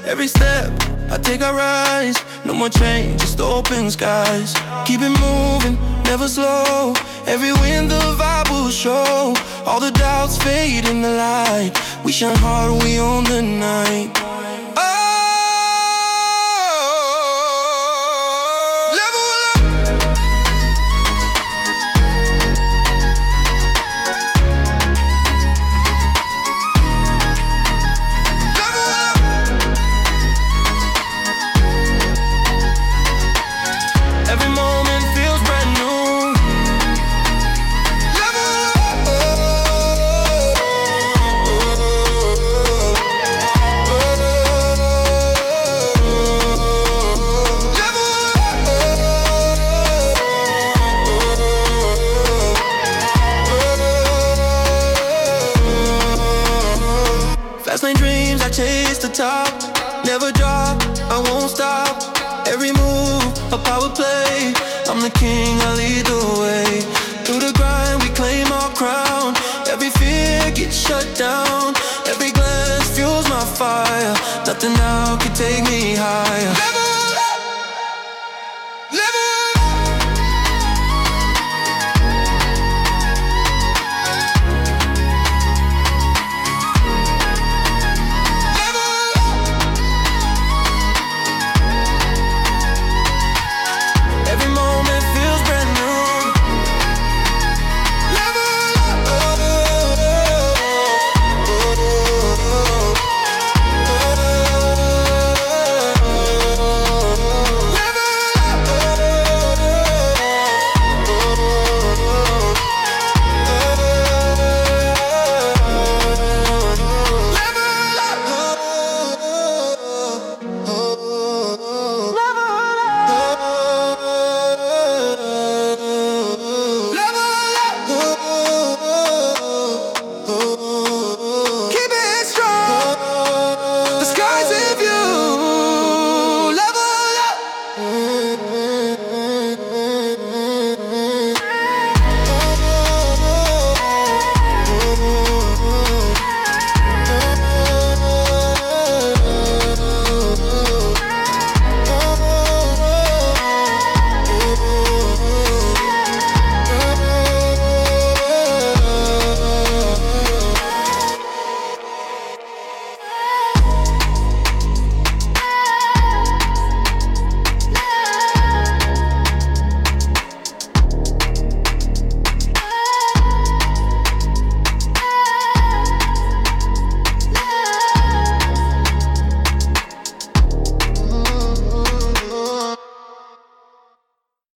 Every step I take, I rise. No more change, just open skies. Keep it moving, never slow. Every win the vibe will show. All the doubts fade in the light. We shine hard, we own the night. Fast lane dreams, I chase the top. Never drop, I won't stop. Every move, a power play. I'm the king, I lead the way. Through the grind, we claim our crown. Every fear gets shut down. Every glance fuels my fire. Nothing now can take me higher.